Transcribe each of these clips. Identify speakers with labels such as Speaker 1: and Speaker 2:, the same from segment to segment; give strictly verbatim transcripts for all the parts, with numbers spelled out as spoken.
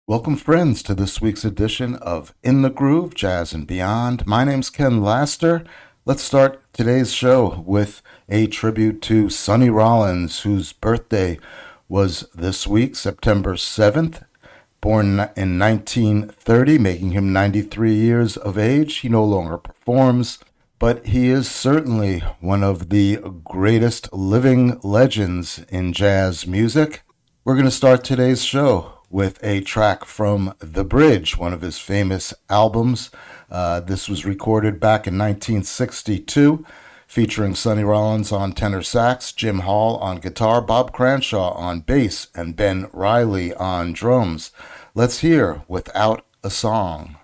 Speaker 1: Welcome, friends, to this week's edition of In the Groove, Jazz and Beyond. My name's Ken Laster. Let's start today's show with a tribute to Sonny Rollins, whose birthday was this week, September seventh. Born in nineteen thirty, making him ninety-three years of age. He no longer performs, but he is certainly one of the greatest living legends in jazz music. We're going to start today's show with a track from The Bridge, one of his famous albums. Uh, this was recorded back in nineteen sixty-two, featuring Sonny Rollins on tenor sax, Jim Hall on guitar, Bob Cranshaw on bass, and Ben Riley on drums. Let's hear Without a Song.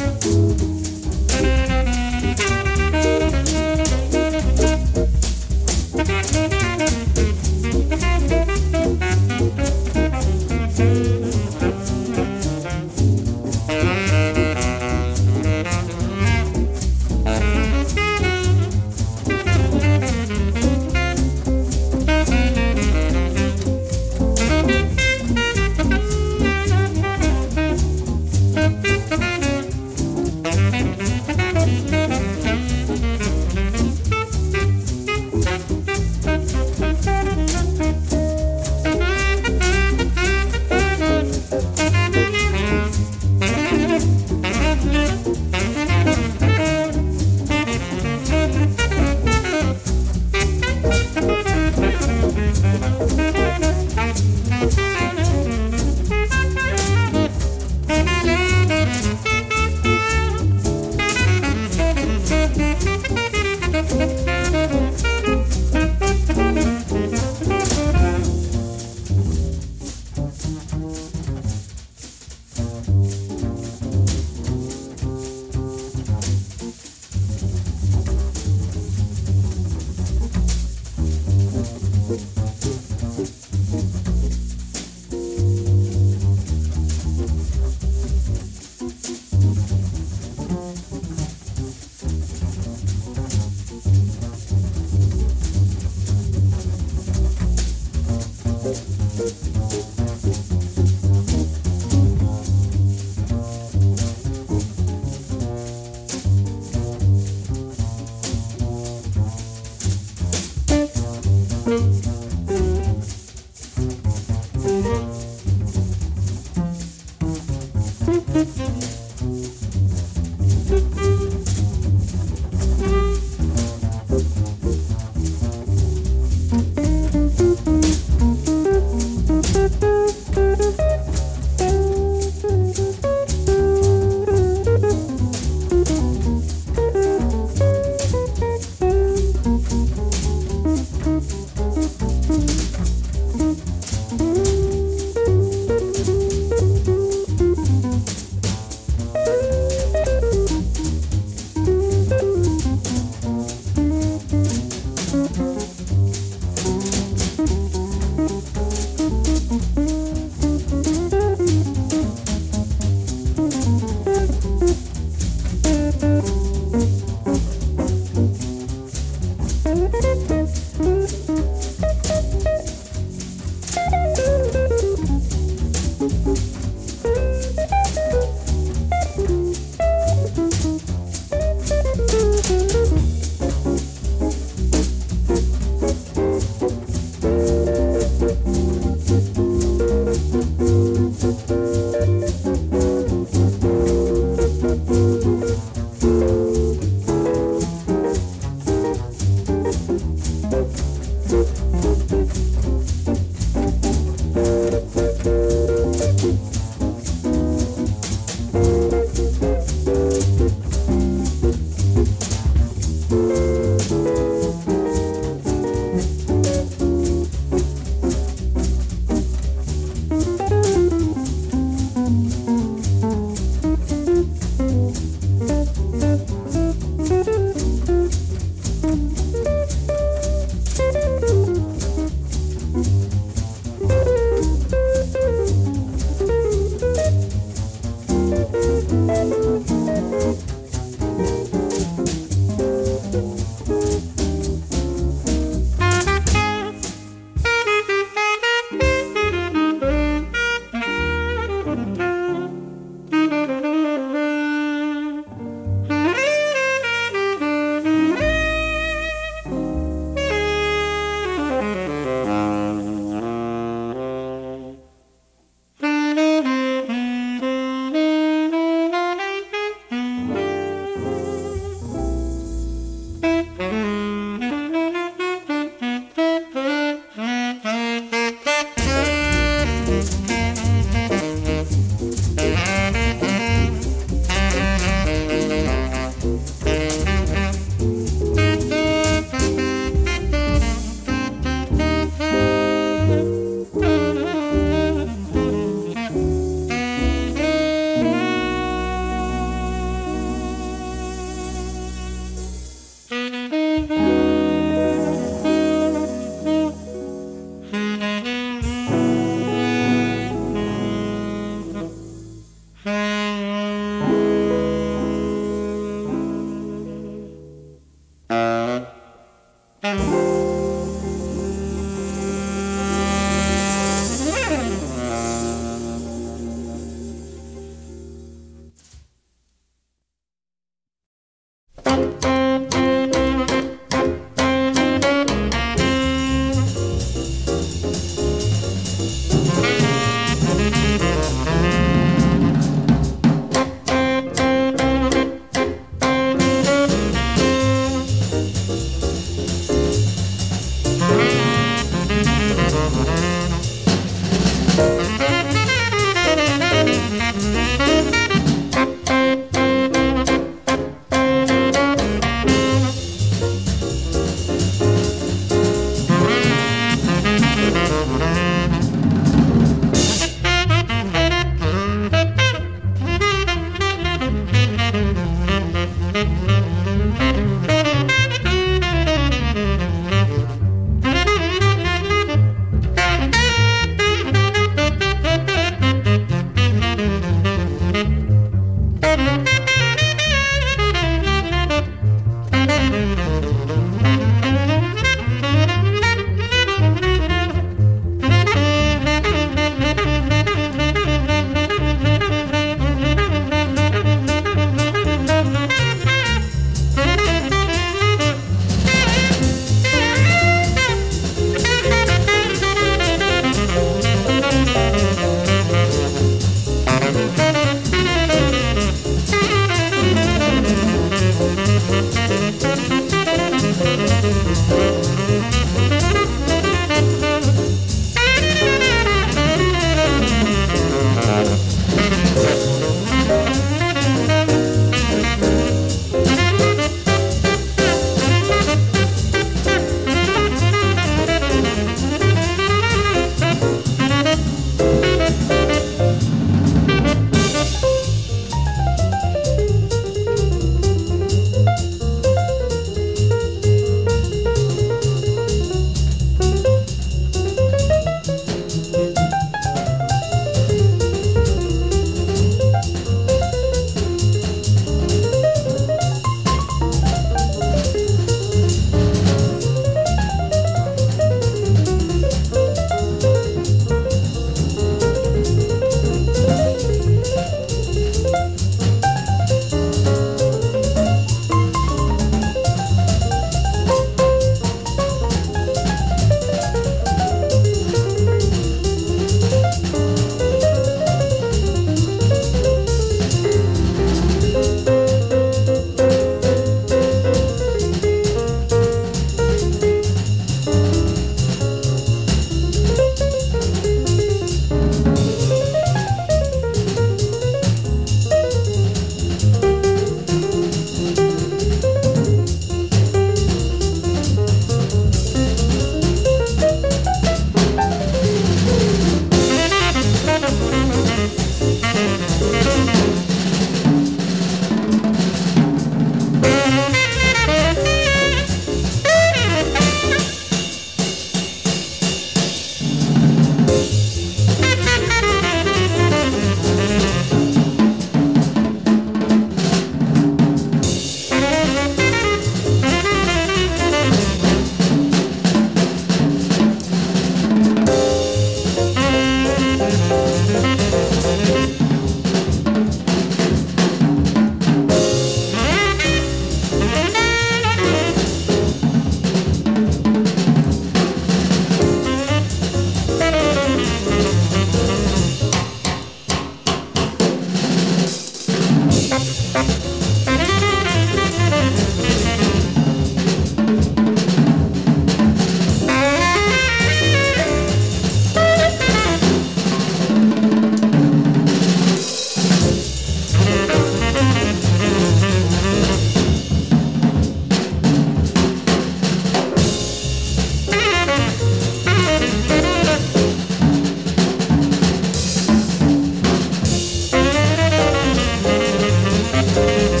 Speaker 2: Thank you.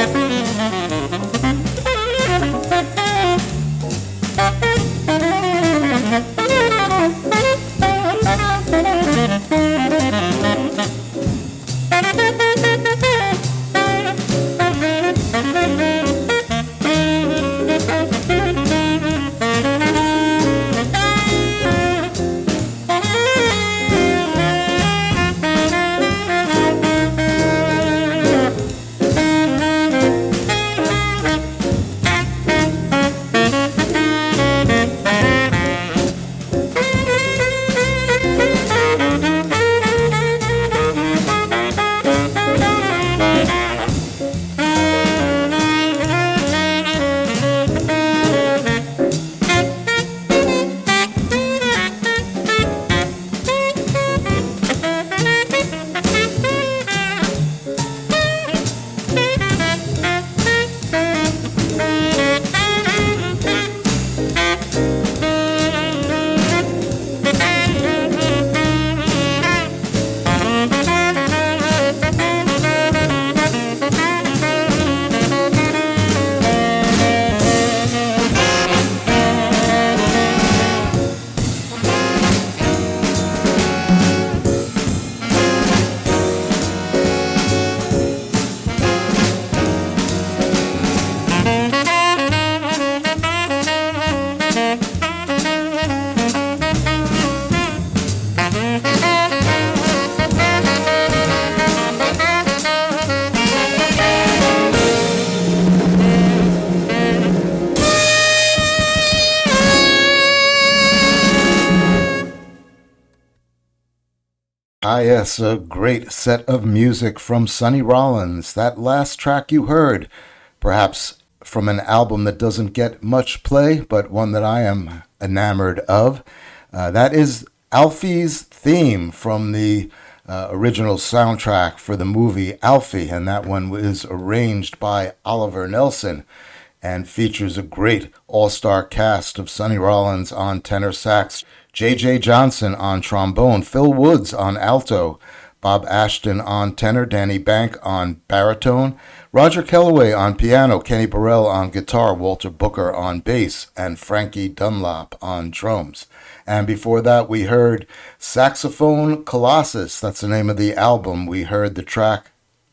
Speaker 1: Ah, yes, a great set of music from Sonny Rollins. That last track you heard, perhaps from an album that doesn't get much play, but one that I am enamored of. Uh, that is Alfie's theme from the uh, original soundtrack for the movie Alfie, and that one was arranged by Oliver Nelson and features a great all-star cast of Sonny Rollins on tenor sax, J J Johnson on trombone, Phil Woods on alto, Bob Ashton on tenor, Danny Bank on baritone, Roger Kellaway on piano, Kenny Burrell on guitar, Walter Booker on bass, and Frankie Dunlop on drums. And before that, we heard Saxophone Colossus. That's the name of the album. We heard the track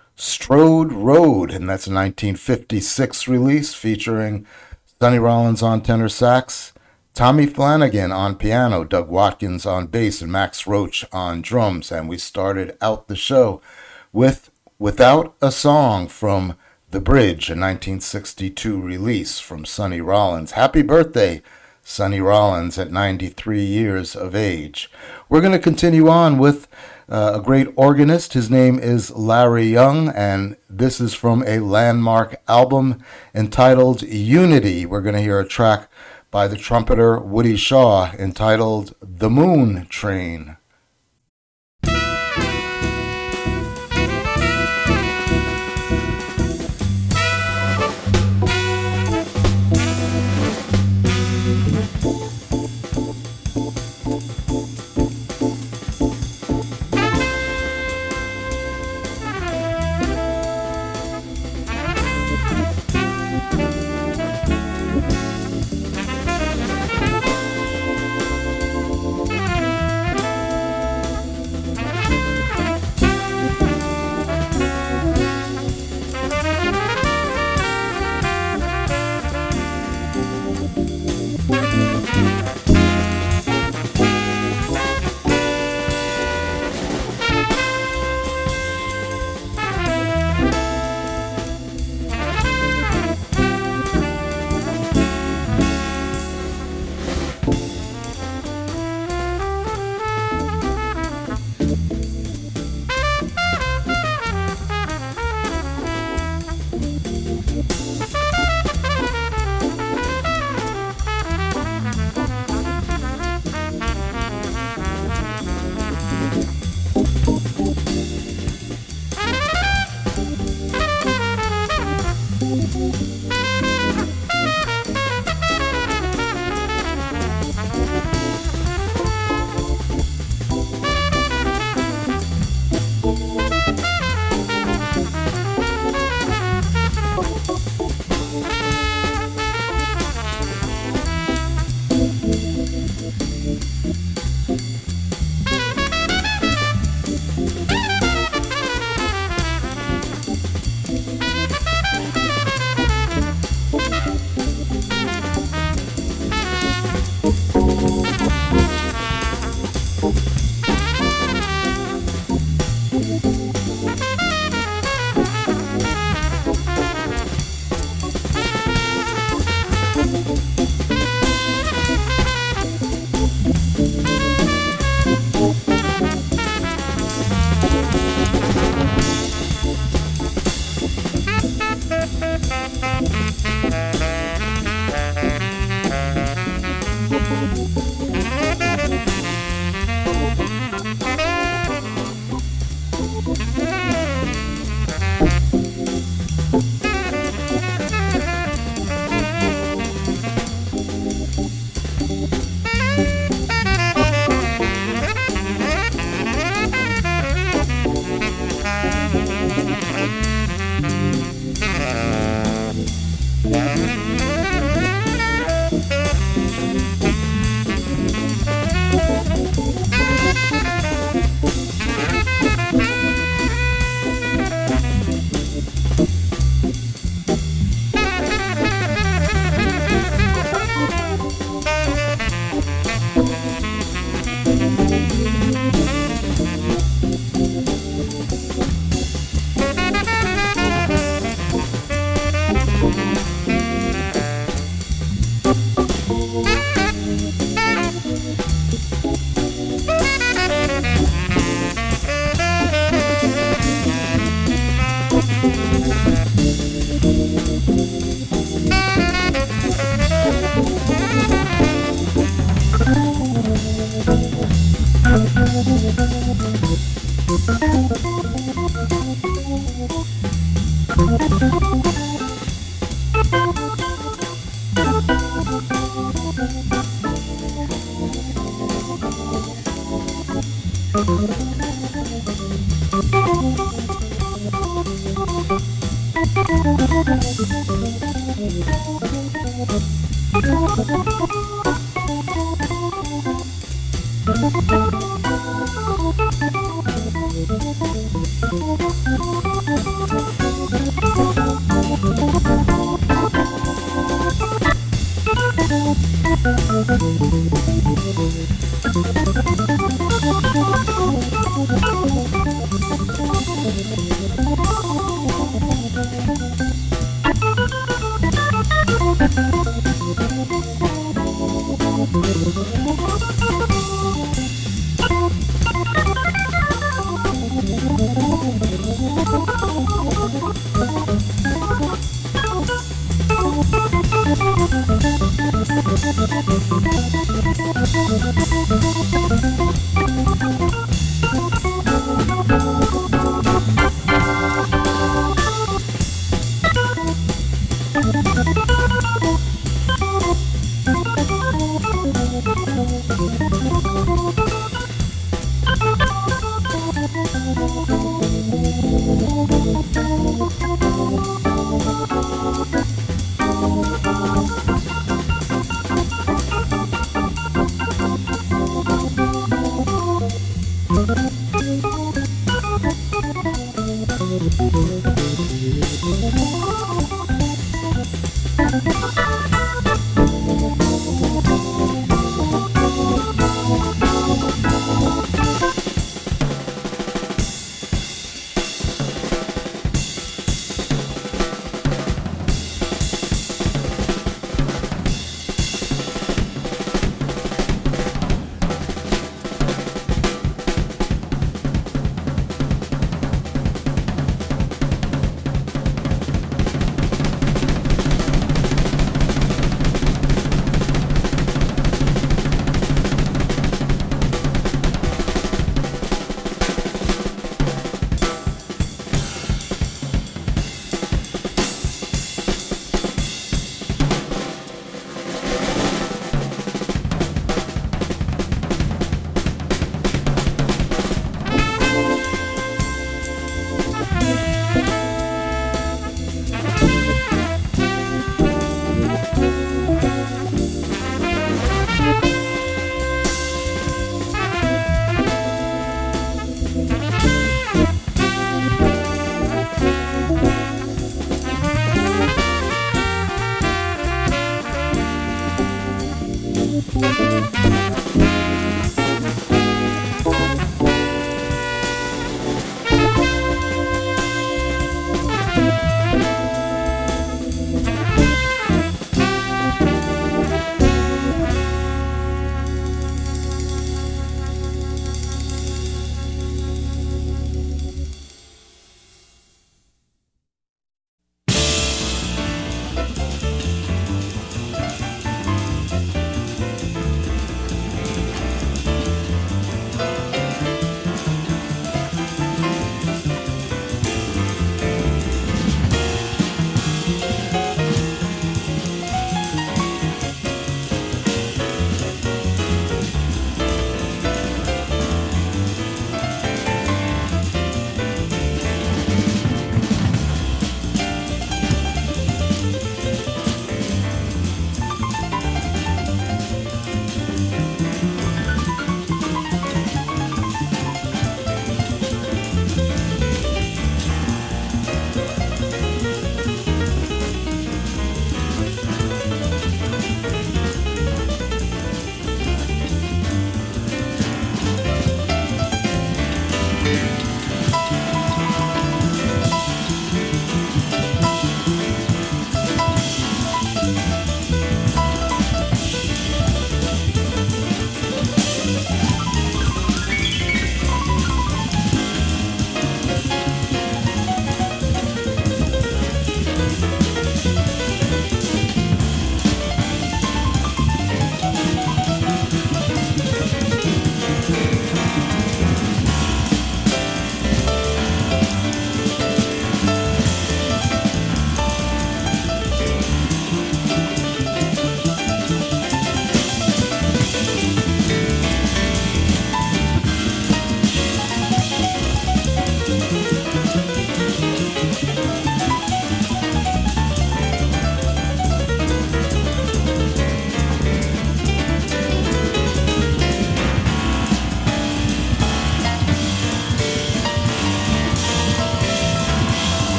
Speaker 1: Strode Road, and that's a nineteen fifty-six release featuring Sonny Rollins on tenor sax, Tommy Flanagan on piano, Doug Watkins on bass, and Max Roach on drums. And we started out the show with Without a Song from The Bridge, a nineteen sixty-two release from Sonny Rollins. Happy birthday, Sonny Rollins, at ninety-three years of age. We're going to continue on with uh, a great organist. His name is Larry Young, and this is from a landmark album entitled Unity. We're going to hear a track by the trumpeter Woody Shaw entitled The Moon Train.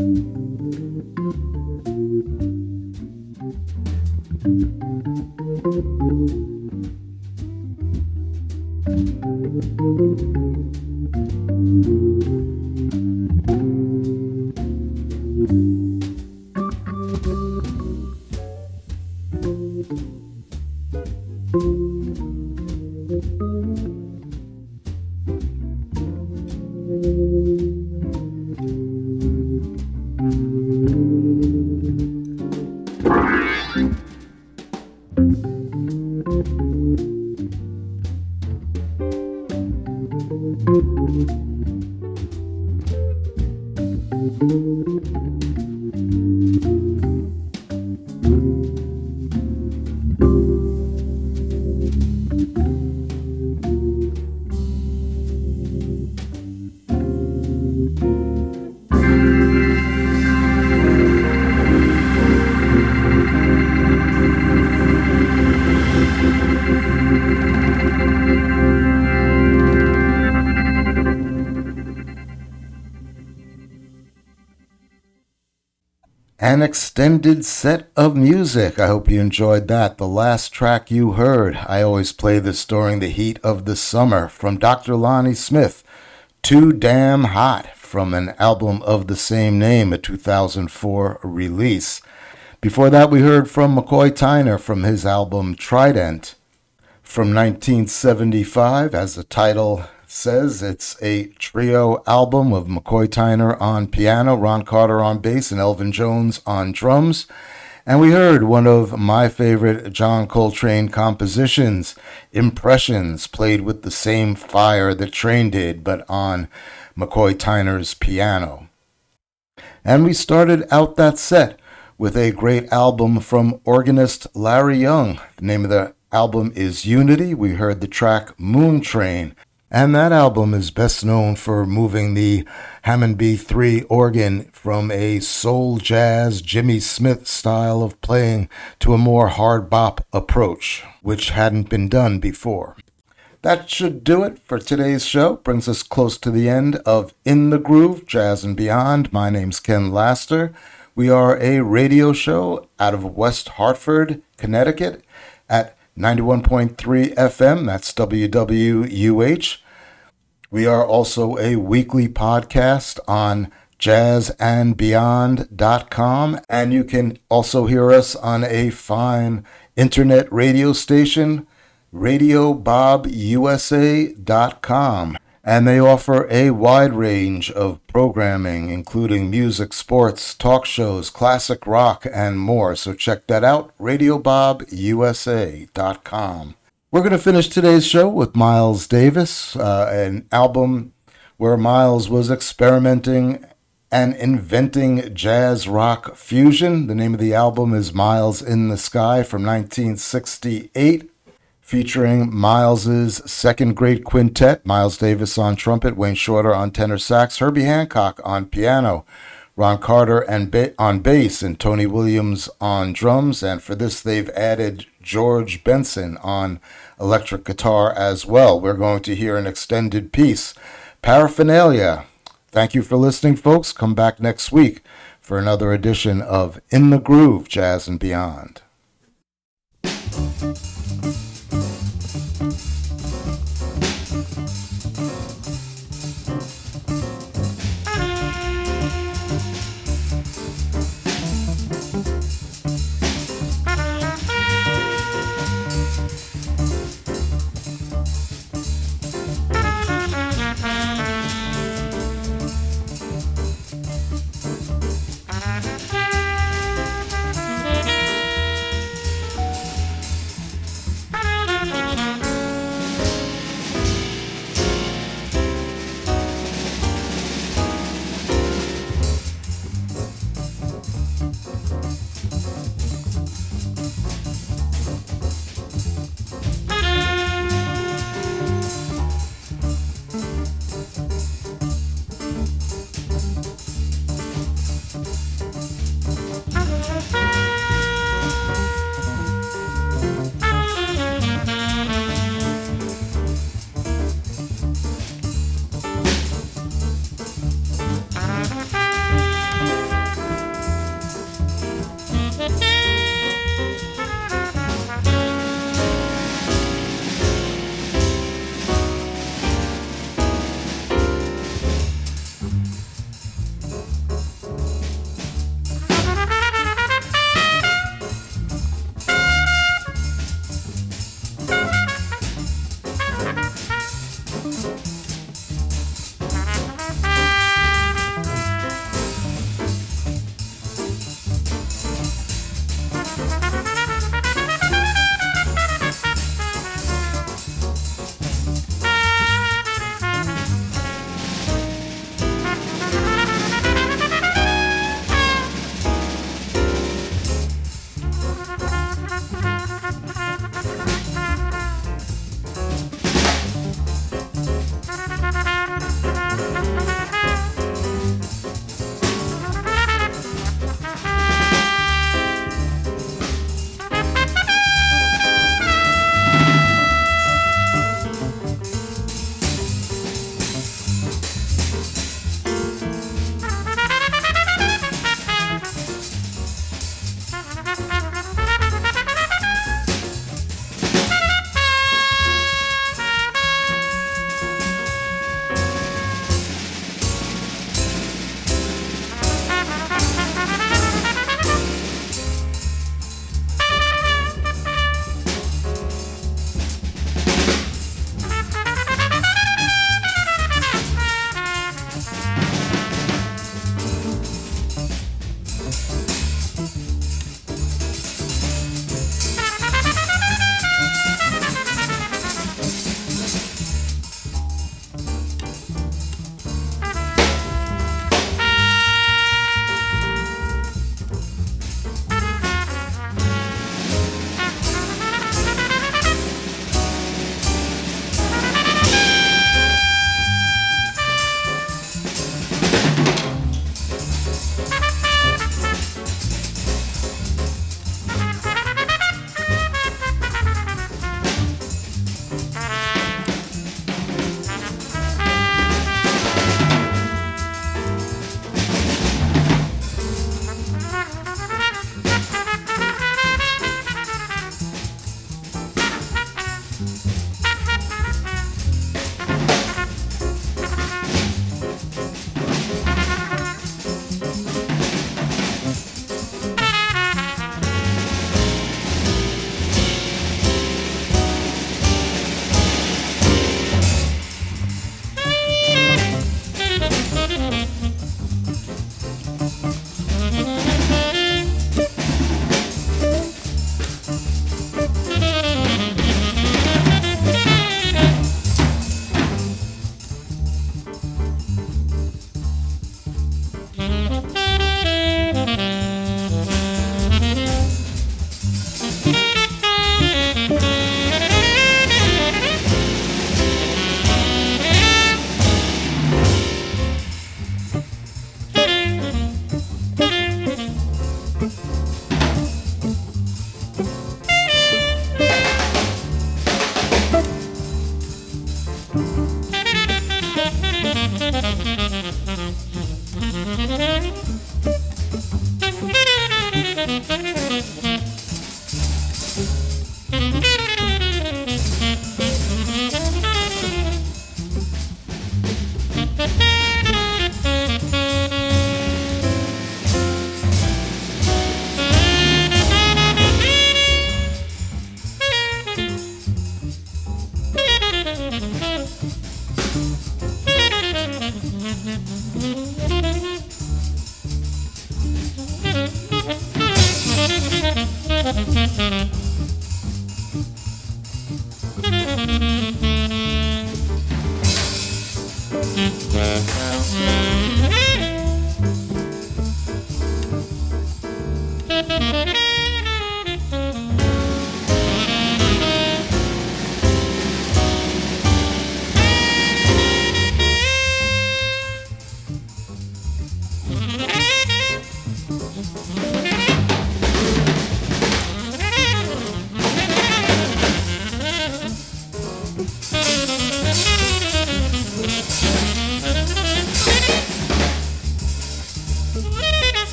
Speaker 1: An extended set of music. I hope you enjoyed that. The last track you heard, I always play this during the heat of the summer, from Doctor Lonnie Smith, Too Damn Hot, from an album of the same name, a two thousand four release. Before that, we heard from McCoy Tyner from his album Trident from nineteen seventy-five. As the title says, it's a trio album of McCoy Tyner on piano, Ron Carter on bass, and Elvin Jones on drums. And we heard one of my favorite John Coltrane compositions, Impressions, played with the same fire that Train did, but on McCoy Tyner's piano. And we started out that set with a great album from organist Larry Young. The name of the album is Unity. We heard the track Moon Train. And that album is best known for moving the Hammond B three organ from a soul jazz Jimmy Smith style of playing to a more hard bop approach, which hadn't been done before. That should do it for today's show. Brings us close to the end of In the Groove, Jazz and Beyond. My name's Ken Laster. We are a radio show out of West Hartford, Connecticut at ninety-one point three F M, that's W W U H. We are also a weekly podcast on jazz and beyond dot com, and you can also hear us on a fine internet radio station, radio bob U S A dot com. And they offer a wide range of programming, including music, sports, talk shows, classic rock, and more. So check that out, radio bob U S A dot com. We're going to finish today's show with Miles Davis, uh, an album where Miles was experimenting and inventing jazz rock fusion. The name of the album is Miles in the Sky from nineteen sixty-eight. Featuring Miles's second great quintet, Miles Davis on trumpet, Wayne Shorter on tenor sax, Herbie Hancock on piano, Ron Carter and ba- on bass, and Tony Williams on drums. And for this, they've added George Benson on electric guitar as well. We're going to hear an extended piece, Paraphernalia. Thank you for listening, folks. Come back next week for another edition of In the Groove, Jazz and Beyond.
Speaker 2: Bye.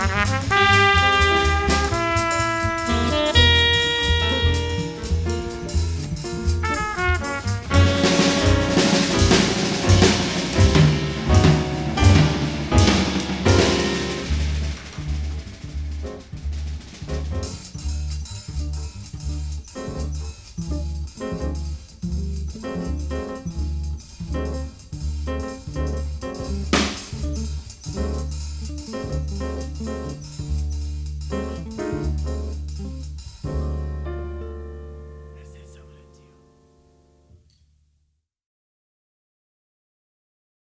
Speaker 2: Thank you.